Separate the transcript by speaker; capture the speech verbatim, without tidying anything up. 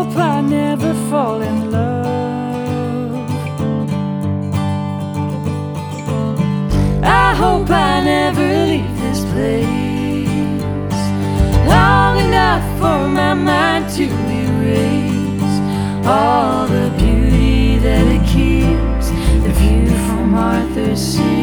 Speaker 1: hope I never fall in love. I hope I never leave this place long enough for my mind to erase all the beauty that it keeps, the view from Arthur's Seat.